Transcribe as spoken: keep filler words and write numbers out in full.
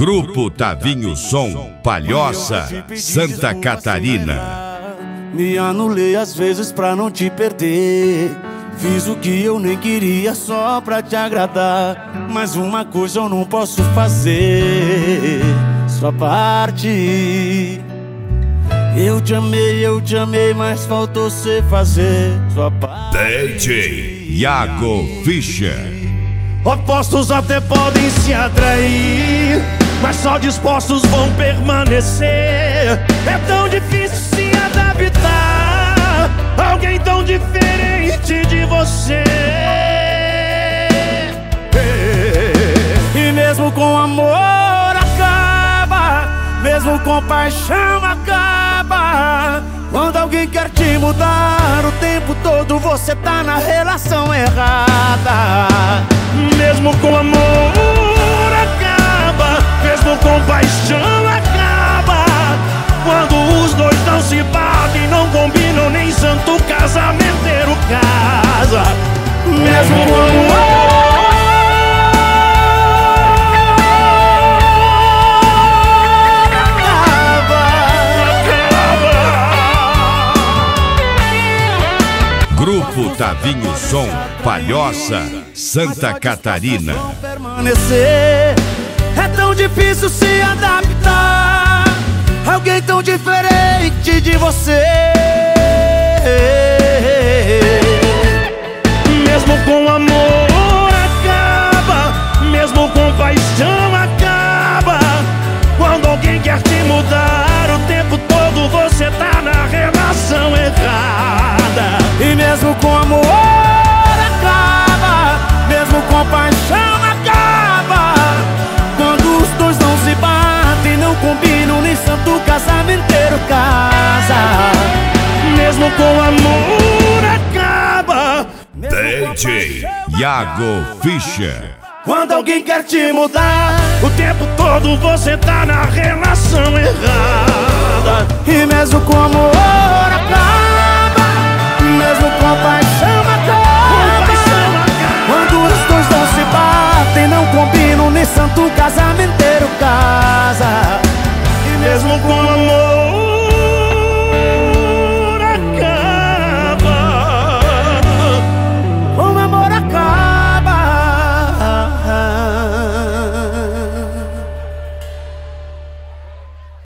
Grupo Tavinho Som, Palhoça, Santa Catarina. Me anulei às vezes pra não te perder. Fiz o que eu nem queria só pra te agradar. Mas uma coisa eu não posso fazer: sua parte. Eu te amei, eu te amei, mas faltou você fazer sua parte. D J Iago Fischer. Opostos até podem se atrair, mas só dispostos vão permanecer. É tão difícil se adaptar a alguém tão diferente de você. E mesmo com amor acaba, mesmo com paixão acaba. Quando alguém quer te mudar, o tempo todo você tá na relação errada. Mesmo com amor acaba, mesmo com paixão acaba. Quando os dois não se batem, não combinam, nem santo casamenteiro casa. Mesmo com amor Grupo Tavinho Som, Palhoça, Santa Catarina. Permanecer. É tão difícil se adaptar a alguém tão diferente de você. Mesmo com amor acaba, mesmo com paixão acaba. Quando alguém quer te mudar, o tempo todo você tá na relação errada. E mesmo com amor acaba, mesmo com paixão acaba. Quando os dois não se batem, não combinam, nem santo casamenteiro casa. Mesmo com amor acaba. D J Iago Fischer. Quando alguém quer te mudar, o tempo todo você tá na relação errada. e mesmo com amor acaba.